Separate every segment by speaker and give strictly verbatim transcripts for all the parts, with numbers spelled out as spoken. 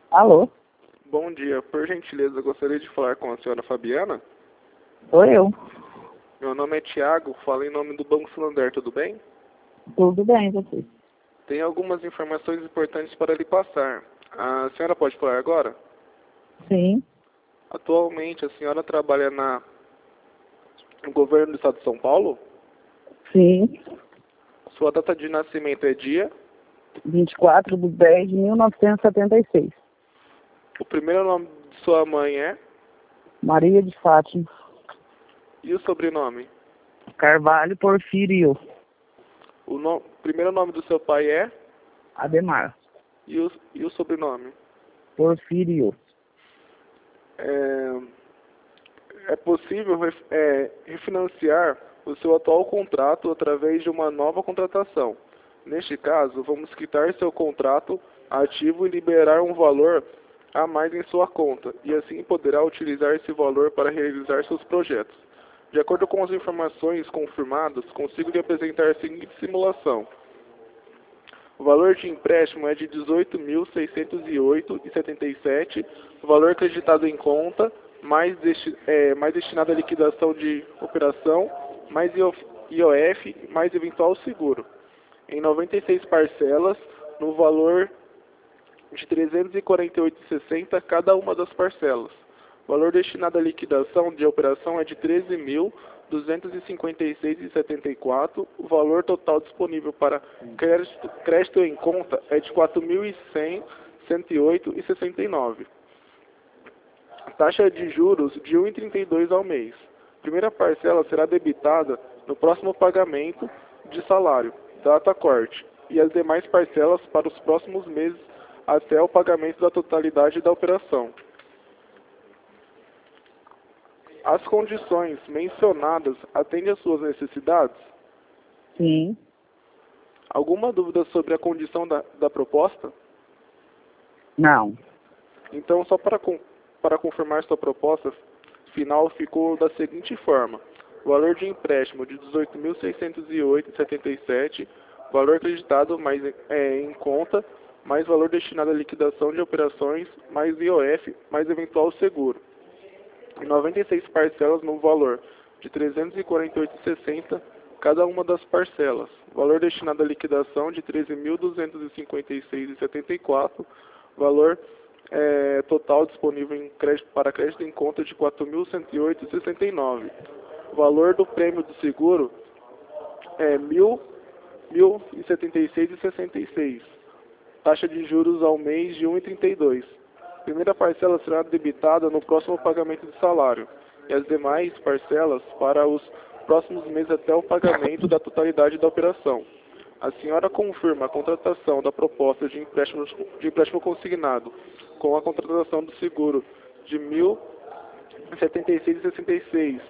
Speaker 1: Alô?
Speaker 2: Bom dia, por gentileza, gostaria de falar com a senhora Fabiana.
Speaker 1: Sou eu.
Speaker 2: Meu nome é Tiago, falo em nome do Banco Santander, tudo bem?
Speaker 1: Tudo bem, você?
Speaker 2: Tem algumas informações importantes para lhe passar. A senhora pode falar agora?
Speaker 1: Sim,
Speaker 2: Atualmente, a senhora trabalha na, no governo do estado de São Paulo?
Speaker 1: sim.
Speaker 2: Sua data de nascimento é dia?
Speaker 1: vinte e quatro de dez de mil novecentos e setenta e seis.
Speaker 2: O primeiro nome de sua mãe é?
Speaker 1: Maria de Fátima.
Speaker 2: E o sobrenome?
Speaker 1: Carvalho Porfírio.
Speaker 2: O no, primeiro nome do seu pai é?
Speaker 1: Ademar.
Speaker 2: E o, e o sobrenome?
Speaker 1: Porfírio.
Speaker 2: É, é possível ref- é, refinanciar o seu atual contrato através de uma nova contratação. Neste caso, vamos quitar seu contrato ativo e liberar um valor a mais em sua conta, e assim poderá utilizar esse valor para realizar seus projetos. De acordo com as informações confirmadas, consigo lhe apresentar a seguinte simulação. O valor de empréstimo é de dezoito mil seiscentos e oito vírgula setenta e sete, o valor acreditado em conta, mais, desti é, mais destinado à liquidação de operação, mais I O F, mais eventual seguro. Em noventa e seis parcelas, no valor de trezentos e quarenta e oito vírgula sessenta cada uma das parcelas. O valor destinado à liquidação de operação é de treze mil duzentos e cinquenta e seis vírgula setenta e quatro. O valor total disponível para crédito, crédito em conta é de quatro mil e cem, cento e oito vírgula sessenta e nove. Taxa de juros de um vírgula trinta e dois ao mês. Primeira parcela será debitada no próximo pagamento de salário, data corte, e as demais parcelas para os próximos meses até o pagamento da totalidade da operação. As condições mencionadas atendem às suas necessidades?
Speaker 1: Sim.
Speaker 2: Alguma dúvida sobre a condição da, da proposta?
Speaker 1: Não.
Speaker 2: Então, só para, com, para confirmar sua proposta final, ficou da seguinte forma. O valor de empréstimo de dezoito mil seiscentos e oito vírgula setenta e sete, valor acreditado mais é, em conta, mais valor destinado à liquidação de operações, mais I O F, mais eventual seguro. Em noventa e seis parcelas no valor de trezentos e quarenta e oito vírgula sessenta cada uma das parcelas. Valor destinado à liquidação de treze mil duzentos e cinquenta e seis vírgula setenta e quatro, valor é, total disponível em crédito, para crédito em conta de quatro mil cento e oito vírgula sessenta e nove. O valor do prêmio do seguro é mil e setenta e seis vírgula sessenta e seis. Taxa de juros ao mês de um vírgula trinta e dois. Primeira parcela será debitada no próximo pagamento de salário, e as demais parcelas para os próximos meses até o pagamento da totalidade da operação. A senhora confirma a contratação da proposta de empréstimo, de empréstimo consignado com a contratação do seguro de mil e setenta e seis vírgula sessenta e seis.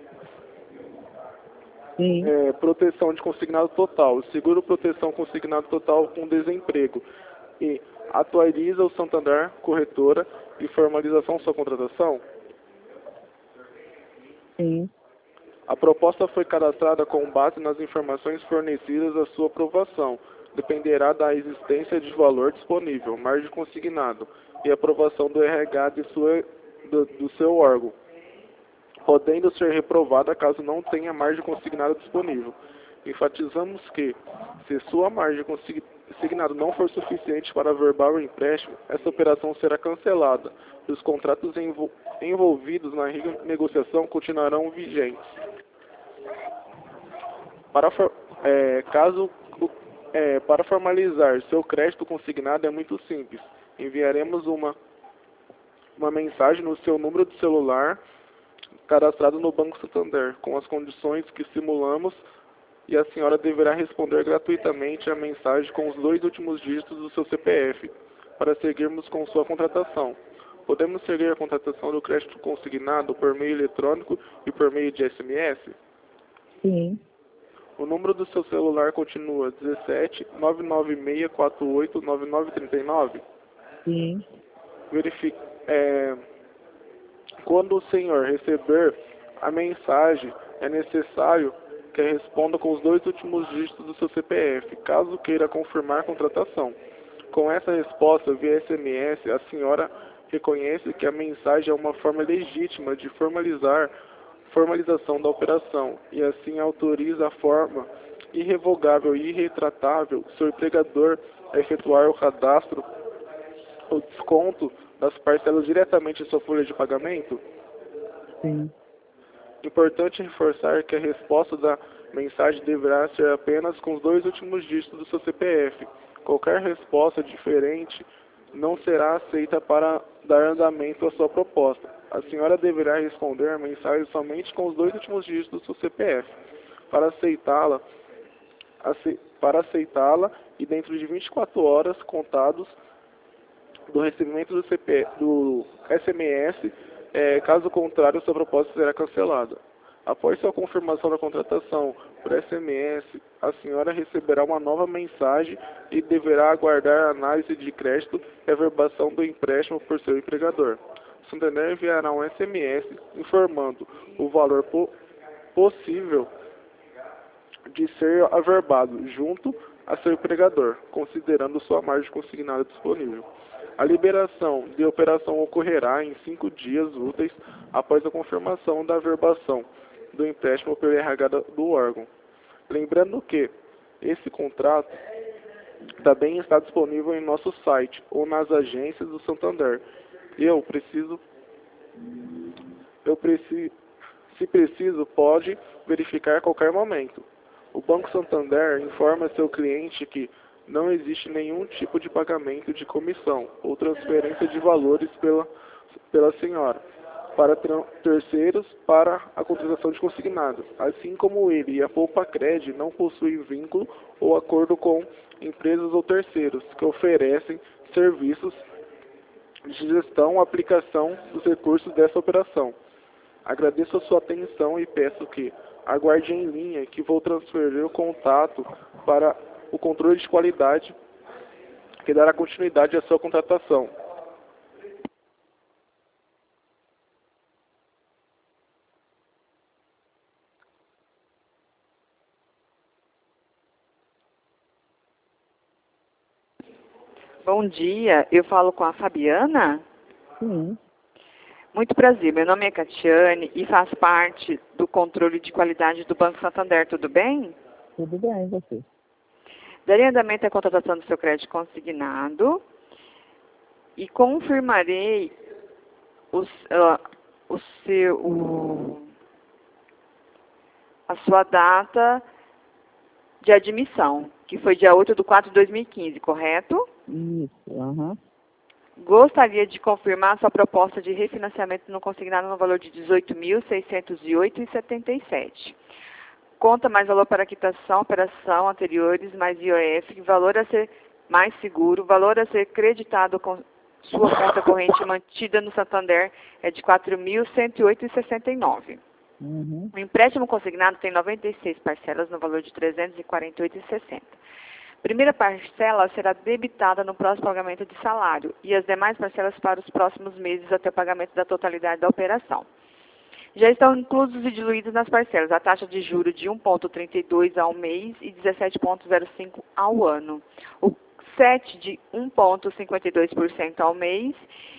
Speaker 1: Sim.
Speaker 2: É, proteção de consignado total, seguro proteção consignado total com desemprego, e atualiza o Santander Corretora e formalização sua contratação?
Speaker 1: Sim.
Speaker 2: A proposta foi cadastrada com base nas informações fornecidas à sua aprovação. Dependerá da existência de valor disponível, margem consignado e aprovação do R H de sua, do, do seu órgão, podendo ser reprovada caso não tenha margem consignada disponível. Enfatizamos que, se sua margem consignada não for suficiente para averbar o empréstimo, essa operação será cancelada e os contratos envol envolvidos na negociação continuarão vigentes. Para, for é, caso, é, para formalizar seu crédito consignado é muito simples. Enviaremos uma, uma mensagem no seu número de celular cadastrado no Banco Santander, com as condições que simulamos, e a senhora deverá responder gratuitamente a mensagem com os dois últimos dígitos do seu C P F, para seguirmos com sua contratação. Podemos seguir a contratação do crédito consignado por meio eletrônico e por meio de S M S?
Speaker 1: Sim.
Speaker 2: O número do seu celular continua dezessete, nove nove seis, quatro oito, nove nove três nove?
Speaker 1: Sim.
Speaker 2: Verifique, é, quando o senhor receber a mensagem, é necessário que responda com os dois últimos dígitos do seu C P F, caso queira confirmar a contratação. Com essa resposta via S M S, a senhora reconhece que a mensagem é uma forma legítima de formalizar formalização da operação e assim autoriza a forma irrevogável e irretratável seu empregador a efetuar o cadastro ou desconto das parcelas diretamente em sua folha de pagamento?
Speaker 1: Sim.
Speaker 2: Importante reforçar que a resposta da mensagem deverá ser apenas com os dois últimos dígitos do seu C P F. Qualquer resposta diferente não será aceita para dar andamento à sua proposta. A senhora deverá responder a mensagem somente com os dois últimos dígitos do seu C P F. Para aceitá-la, ace, para aceitá-la e dentro de vinte e quatro horas contados do recebimento do, C P, do S M S, é, caso contrário, sua proposta será cancelada. Após sua confirmação da contratação por S M S, a senhora receberá uma nova mensagem e deverá aguardar a análise de crédito e averbação do empréstimo por seu empregador. Santander enviará um S M S informando o valor po possível de ser averbado junto a seu empregador, considerando sua margem consignada disponível. A liberação de operação ocorrerá em cinco dias úteis após a confirmação da averbação do empréstimo pelo R H do órgão. Lembrando que esse contrato também está disponível em nosso site ou nas agências do Santander. Eu preciso, eu preciso, se preciso, pode verificar a qualquer momento. O Banco Santander informa seu cliente que não existe nenhum tipo de pagamento de comissão ou transferência de valores pela, pela senhora para terceiros para a contratação de consignado, assim como ele e a Poupa-Cred não possuem vínculo ou acordo com empresas ou terceiros que oferecem serviços de gestão ou aplicação dos recursos dessa operação. Agradeço a sua atenção e peço que aguarde em linha que vou transferir o contato para o controle de qualidade que dará continuidade à sua contratação.
Speaker 3: Bom dia, eu falo com a Fabiana.
Speaker 1: Sim.
Speaker 3: Muito prazer, meu nome é Catiane e faço parte do controle de qualidade do Banco Santander, tudo bem?
Speaker 1: Tudo bem, e você?
Speaker 3: Darei andamento à contratação do seu crédito consignado e confirmarei os, uh, o seu, o, a sua data de admissão, que foi dia oito de quatro de dois mil e quinze, correto?
Speaker 1: Isso, aham. Uhum.
Speaker 3: Gostaria de confirmar sua proposta de refinanciamento no consignado no valor de dezoito mil seiscentos e oito reais e setenta e sete centavos. Conta mais valor para quitação, operação anteriores, mais I O F, valor a ser mais seguro, valor a ser creditado com sua conta corrente mantida no Santander é de quatro mil cento e oito reais e sessenta e nove centavos.
Speaker 1: Uhum.
Speaker 3: O empréstimo consignado tem noventa e seis parcelas no valor de trezentos e quarenta e oito reais e sessenta centavos. Primeira parcela será debitada no próximo pagamento de salário e as demais parcelas para os próximos meses até o pagamento da totalidade da operação. Já estão inclusos e diluídos nas parcelas a taxa de juros de um vírgula trinta e dois ao mês e dezessete vírgula zero cinco ao ano. O S E T de um vírgula cinquenta e dois por cento ao mês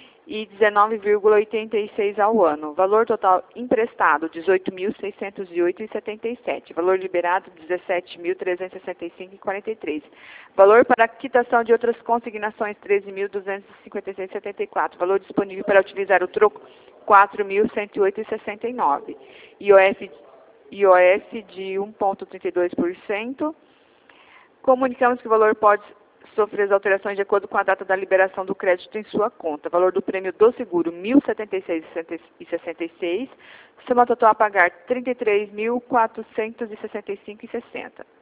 Speaker 3: e dezenove vírgula oitenta e seis ao ano. Valor total emprestado, dezoito mil seiscentos e oito reais e setenta e sete centavos. Valor liberado, dezessete mil trezentos e sessenta e cinco reais e quarenta e três centavos. Valor para quitação de outras consignações, treze mil duzentos e cinquenta e seis reais e setenta e quatro centavos. Valor disponível para utilizar o troco, quatro mil cento e oito reais e sessenta e nove centavos. I O F, I O F de um vírgula trinta e dois por cento. Comunicamos que o valor pode sofrer as alterações de acordo com a data da liberação do crédito em sua conta. Valor do prêmio do seguro, mil e setenta e seis reais e sessenta e seis centavos. Soma total a pagar, trinta e três mil quatrocentos e sessenta e cinco reais e sessenta centavos.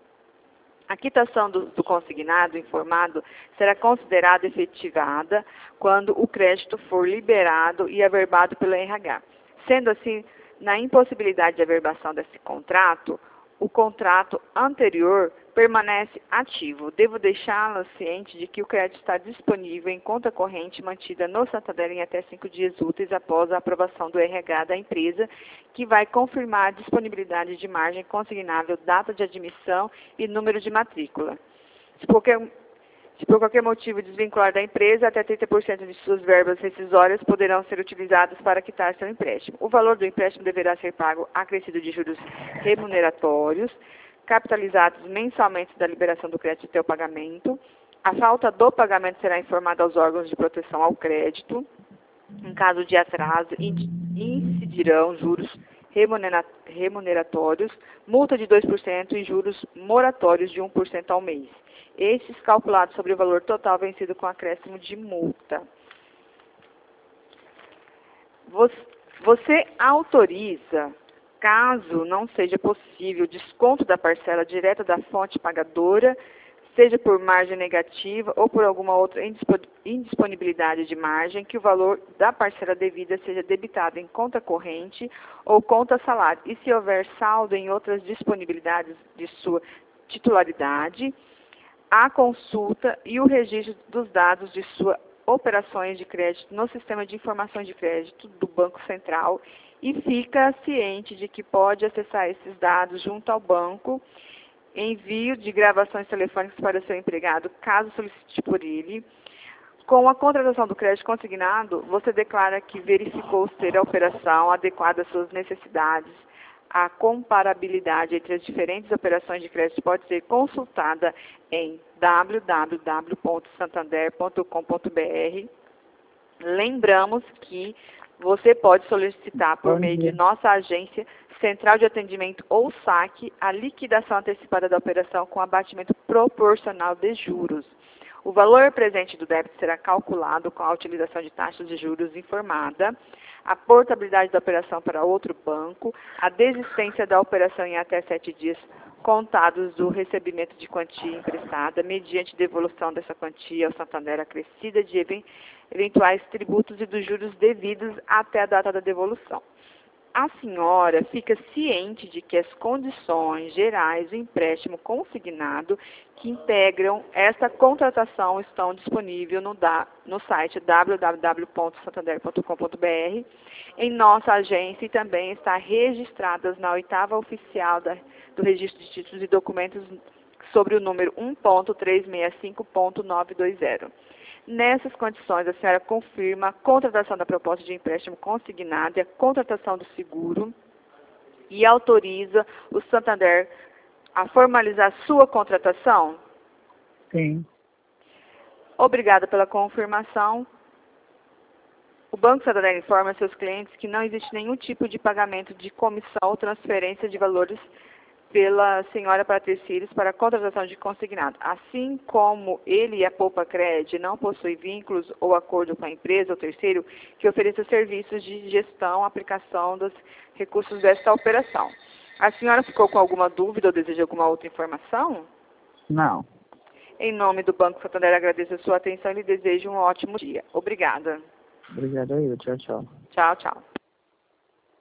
Speaker 3: A quitação do, do consignado informado será considerada efetivada quando o crédito for liberado e averbado pelo R H. Sendo assim, na impossibilidade de averbação desse contrato, o contrato anterior permanece ativo. Devo deixá-la ciente de que o crédito está disponível em conta corrente mantida no Santander em até cinco dias úteis após a aprovação do R H da empresa, que vai confirmar a disponibilidade de margem consignável, data de admissão e número de matrícula. Se por qualquer, Se por qualquer motivo desvincular da empresa, até trinta por cento de suas verbas rescisórias poderão ser utilizadas para quitar seu empréstimo. O valor do empréstimo deverá ser pago acrescido de juros remuneratórios, capitalizados mensalmente da liberação do crédito até o pagamento. A falta do pagamento será informada aos órgãos de proteção ao crédito. Em caso de atraso, incidirão juros remuneratórios, multa de dois por cento e juros moratórios de um por cento ao mês. Estes calculados sobre o valor total vencido com acréscimo de multa. Você autoriza, caso não seja possível, desconto da parcela direta da fonte pagadora, seja por margem negativa ou por alguma outra indisponibilidade de margem, que o valor da parcela devida seja debitado em conta corrente ou conta salário, e se houver saldo em outras disponibilidades de sua titularidade, a consulta e o registro dos dados de suas operações de crédito no sistema de informações de crédito do Banco Central, e fica ciente de que pode acessar esses dados junto ao banco, envio de gravações telefônicas para o seu empregado, caso solicite por ele. Com a contratação do crédito consignado, você declara que verificou ser a operação adequada às suas necessidades. A comparabilidade entre as diferentes operações de crédito pode ser consultada em w w w ponto santander ponto com ponto b r. Lembramos que você pode solicitar por meio de nossa agência Central de Atendimento ou saque a liquidação antecipada da operação com abatimento proporcional de juros. O valor presente do débito será calculado com a utilização de taxas de juros informada, a portabilidade da operação para outro banco, a desistência da operação em até sete dias contados do recebimento de quantia emprestada, mediante devolução dessa quantia ao Santander acrescida de eventuais tributos e dos juros devidos até a data da devolução. A senhora fica ciente de que as condições gerais do empréstimo consignado que integram esta contratação estão disponíveis no, da, no site w w w ponto santander ponto com ponto b r, em nossa agência, e também está registradas na oitava oficial da, do Registro de Títulos e Documentos sobre o número um ponto trezentos e sessenta e cinco ponto novecentos e vinte. Nessas condições, a senhora confirma a contratação da proposta de empréstimo consignado e a contratação do seguro e autoriza o Santander a formalizar sua contratação?
Speaker 1: Sim.
Speaker 3: Obrigada pela confirmação. O Banco Santander informa seus clientes que não existe nenhum tipo de pagamento de comissão ou transferência de valores pela senhora Patrícia Círios para a contratação de consignado. Assim como ele e a Poupa Cred não possuem vínculos ou acordo com a empresa ou terceiro que ofereça serviços de gestão, aplicação dos recursos desta operação. A senhora ficou com alguma dúvida ou deseja alguma outra informação?
Speaker 1: Não.
Speaker 3: Em nome do Banco Santander, agradeço a sua atenção e lhe desejo um ótimo dia. Obrigada.
Speaker 1: Obrigado aí. Tchau, tchau.
Speaker 3: Tchau, tchau.